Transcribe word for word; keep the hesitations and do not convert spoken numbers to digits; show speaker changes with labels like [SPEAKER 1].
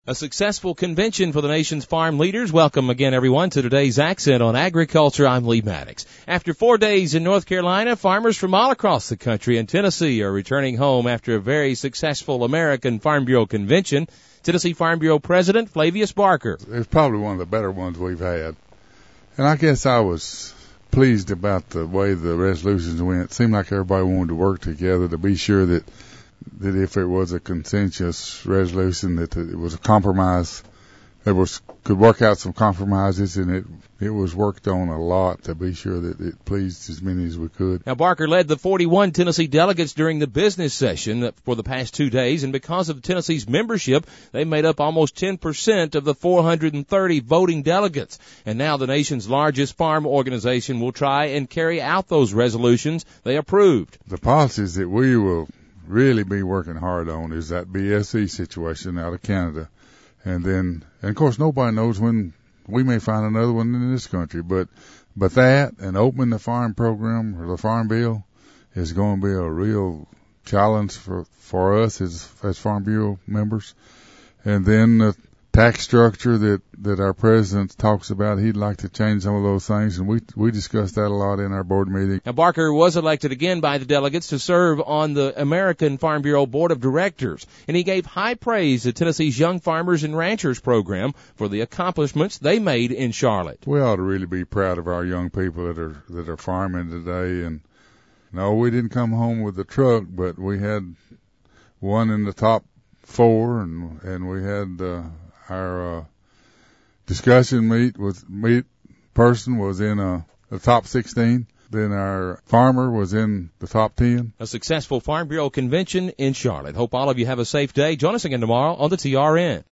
[SPEAKER 1] A successful convention for the nation's farm leaders. Welcome again, everyone, to today's Accent on Agriculture. I'm Lee Maddox. After four days in North Carolina, farmers from all across the country and Tennessee are returning home after a very successful American Farm Bureau convention. Tennessee Farm Bureau President Flavius Barker.
[SPEAKER 2] It's probably one of the better ones we've had. And I guess I was pleased about the way the resolutions went. It seemed like everybody wanted to work together to be sure that that if it was a consensus resolution, that it was a compromise, there was could work out some compromises, and it it was worked on a lot to be sure that it pleased as many as we could.
[SPEAKER 1] Now, Barker led the forty-one Tennessee delegates during the business session for the past two days, and because of Tennessee's membership, they made up almost ten percent of the four hundred thirty voting delegates. And now the nation's largest farm organization will try and carry out those resolutions they approved.
[SPEAKER 2] The policies that we will really be working hard on is that B S E situation out of Canada. And then, and of course, nobody knows when we may find another one in this country, but, but that and opening the farm program or the farm bill is going to be a real challenge for, for us as, as Farm Bureau members. And then the tax structure that, that our president talks about, he'd like to change some of those things, and we we discussed that a lot in our board meeting.
[SPEAKER 1] Now, Barker was elected again by the delegates to serve on the American Farm Bureau Board of Directors, and he gave high praise to Tennessee's Young Farmers and Ranchers program for the accomplishments they made in Charlotte.
[SPEAKER 2] We ought to really be proud of our young people that are that are farming today. And no, we didn't come home with a truck, but we had one in the top four, and and we had uh, our uh, discussion meet with meet person was in uh, the top sixteen. Then our farmer was in the top ten.
[SPEAKER 1] A successful Farm Bureau convention in Charlotte. Hope all of you have a safe day. Join us again tomorrow on the T R N.